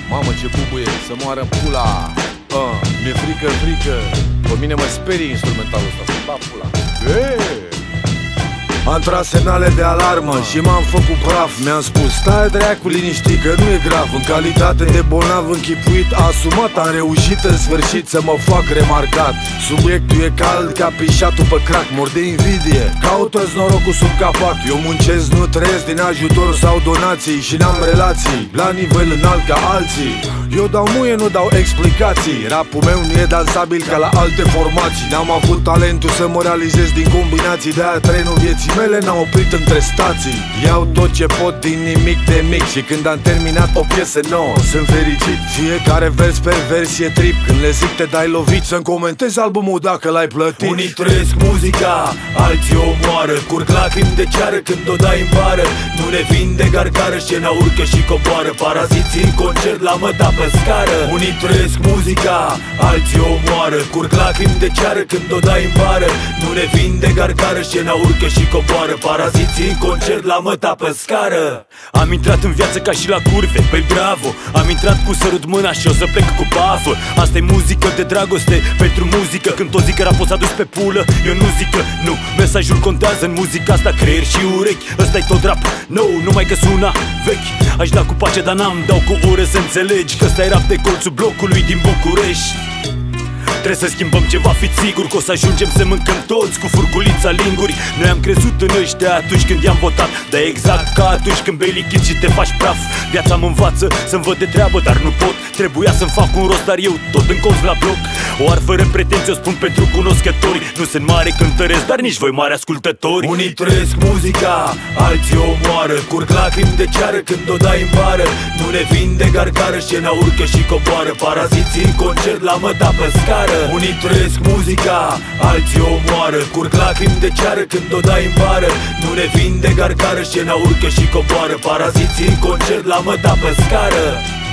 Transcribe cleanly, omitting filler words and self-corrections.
Mamă, ce bubuie, să moară pula. Mi-e frică, frică. Pe mine mă sperie instrumentalul ăsta. Da, pula. Am tras semnale de alarmă și m-am făcut praf. Mi-am spus, stai dracu liniștit că nu e grav. În calitate de bolnav închipuit, asumat, am reușit în sfârșit să mă fac remarcat. Subiectul e cald ca pișatul pe crack. Mor de invidie, caută-ți norocul sub capac. Eu muncesc, nu trăiesc din ajutor sau donații și n-am relații la nivel înalt ca alții. Eu dau muie, nu dau explicații. Rapul meu nu e dansabil ca la alte formații. N-am avut talentul să mă realizez din combinații. De-aia trenul vieții mele n-a oprit între stații. Iau tot ce pot din nimic de mic și când am terminat o piesă nouă sunt fericit. Fiecare vers per vers e trip. Când le zic te dai lovit, să-mi comentezi albumul dacă l-ai plătit. Unii trăiesc muzica, alții o moară. Curg lacrimi de ceară când o dai în bară. Nu ne vinde gargară, scena urcă și coboară. Paraziții în concert la măta pe scară. Unii trăiesc muzica, alții o moară. Curg lacrimi de ceară când o dai în bară. Nu ne vinde gargară, scena urcă și coboară. Paraziții în concert la măta pe scară. Am intrat în viață ca și la curve, păi bravo. Am intrat cu sărut mâna și o să plec cu bafă. Asta-i muzică de dragoste pentru muzică. Când tot zic că rapul s-a dus pe pulă, eu nu zic că nu. Mesajul contează în muzica asta, creier și urechi. Ăsta-i tot rap nou, numai că suna vechi. Aș da cu pace, dar n-am, dau cu ore să înțelegi că ăsta-i rap de colțul blocului din București. Trebuie să schimbăm ceva, fiți sigur că o să ajungem să mâncăm toți cu furculița linguri. Noi am crezut în ăștia atunci când i-am votat, dar exact ca atunci când bei lichid și te faci praf. Viața mă învață să-mi văd de treabă, dar nu pot. Trebuia să-mi fac un rost, dar eu tot în colț la bloc. O arfă repretenție o spun pentru cunoscători. Nu sunt mare cântăresc, dar nici voi mari ascultători. Unii trăiesc muzica, alții o moară. Curg lacrimi de ceară când o dai în bară. Nu ne vinde gargară, scena urcă și coboară. Paraziții în concert la măta pe scară. Unii trăiesc muzica, alții o moară. Curg lacrimi de ceară când o dai în bară. Nu ne vinde gargară, scena urcă și coboară. Paraziții în concert la măta pe scară.